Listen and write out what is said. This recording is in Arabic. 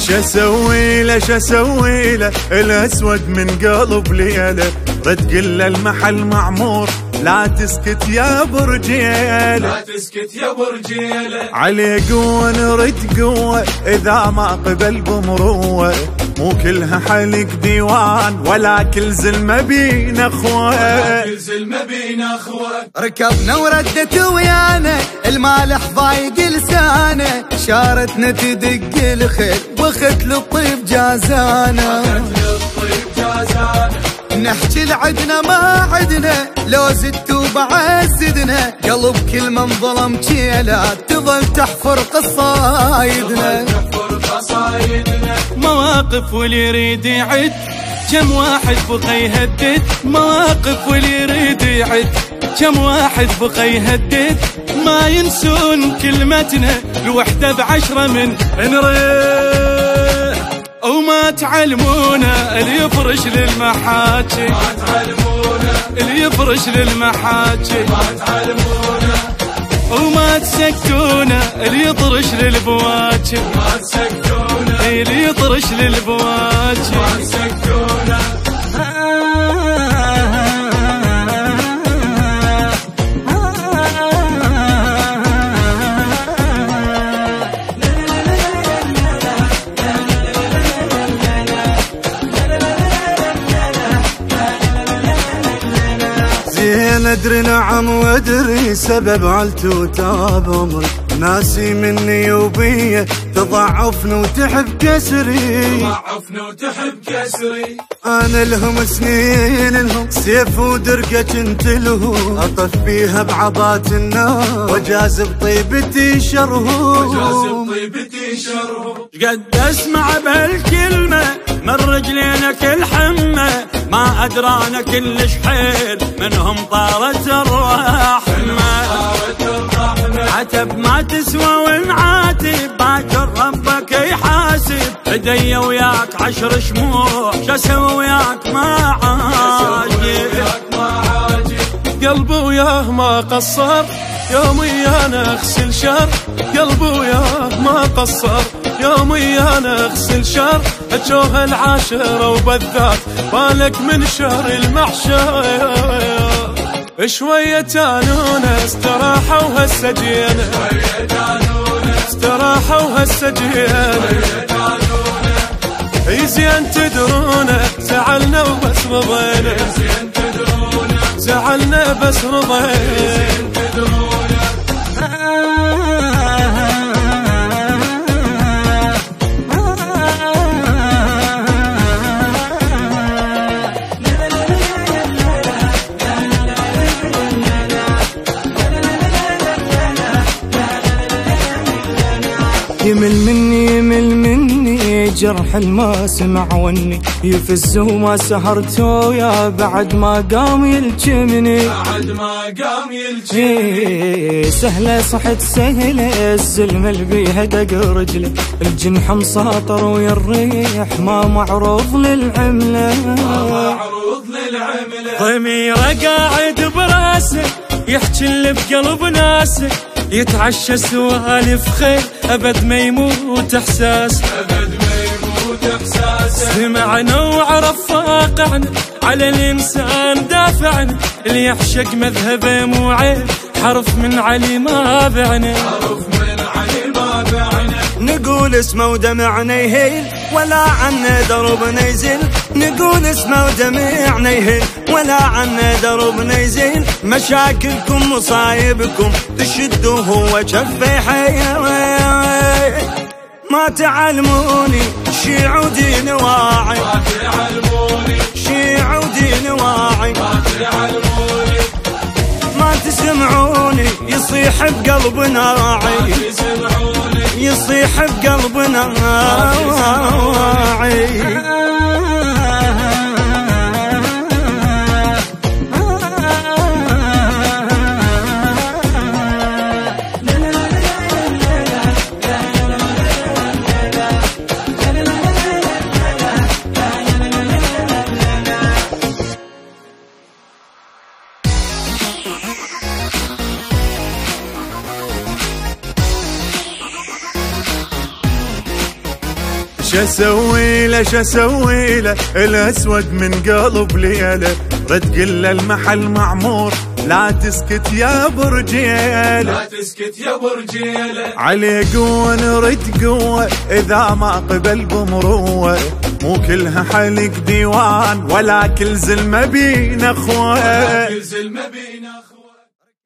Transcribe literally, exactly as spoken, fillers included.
شسوي له شسوي له الاسود من قلب ليله، رد قله المحل معمور لا تسكت يا برجيله، لا تسكت يا برجيله، عليه قوه نرد قوه اذا ما قبل بمروه، مو كلها حلق ديوان ولا كل زلمه بينا اخوه، ولا كل زلمه بينا اخوه. ركبنا وردت ويانا المالح ضايق لسانه، شارتنا تدق الخيل واخت للطيب جازانا، نحكي لعدنا ما عدنا لو زدتوا بعزدنا، قلب كل من ظلم كيلات تظل تحفر قصايدنا، مواقف واللي يريد يعد كم واحد بقى يهدد، مواقف واللي يريد يعد كم واحد بقى يهدد، ما ينسون كلمتنا الوحدة بعشرة من نريح، وما تعلمونا اللي يفرش للمحاكي، ما تعلمونا اللي يفرش للمحاكي، ما تعلمونا وما تسكتونا اللي يطرش للبواكي، ما تسكتونا اللي يطرش للبواكي، ما تسكتونا. زين ادري نعم وادري سبب علتو تاب عمري، ناسي مني وبيه تضعفن وتحب كسري، تضعفن وتحب كسري، انا لهم سنين لهم سيف ودرقه كنت لهم، اطف بيها بعضات النار وجازب طيبتي شرهم، وجازب طيبتي شرهم. قد اسمع بهالكلمة من رجلينك الحمة، ما ادرانا كلش حيل منهم طارت الرحمة، عتب ما تسوى ونعاتب باكر ربك يحاسب، ايدي وياك عشر شموع شسوي وياك ما عاجب، قلبي وياه ما قصر يومي انا اغسل شر، قلبي وياه ما قصر يومي انا اغسل شر، اتشوه العاشرة وبالذات بالك من شهر المحشر، شوية تانونا استراحة وهسه جينا، استراحة وهسه جينا، اي زين تدرونا زعلنا وبس رضينا، زعلنا بس رضينا. يمل مني يمل مني جرح الما سمع وني، يفز وما سهرتو يا بعد ما قام يلجمني، بعد ما قام يلجمني، سهلة صحت سهلة الزلم اللي بيها دق رجله، الجنح مساطر ويا الريح ما معروض للعملة، ما معروض للعملة، ضميره قاعد براسه يحكي اللي بقلب ناسه، يتعشى سوالف خير أبد ما يموت إحساس، أبد ما يموت إحساسه، سمعنا وعرف واقعنا على الإنسان دافعنا، اللي يعشق مذهبه مو عيب حرف من علي ما بعنا، حرف من علي ما بعنا، نقول اسمه ودمعنا يهيل ولا عنا دربنا يزل، نقول اسمه ودمعنا يهيل ولا عنا دربنا يزل، مشاكلكم مصايبكم تشدوا هو شفي حي، ما تعلموني شيع ودين واعي، ما تعلموني شيع ودين واعي، ما تعلموني ما تسمعوني يصيح بقلبنا راعي، تسمعوني يصيح بقلبنا واعي. شسوي له شسوي له الاسود من قلب ليله، رد قل له المحل معمور لا تسكت يا برجيله، لا تسكت يا برجيله، عليه قوه نرد قوه اذا ما قبل بمروه، مو كلها حلق ديوان ولا كل زلمه بين اخوه، كل زلمه بين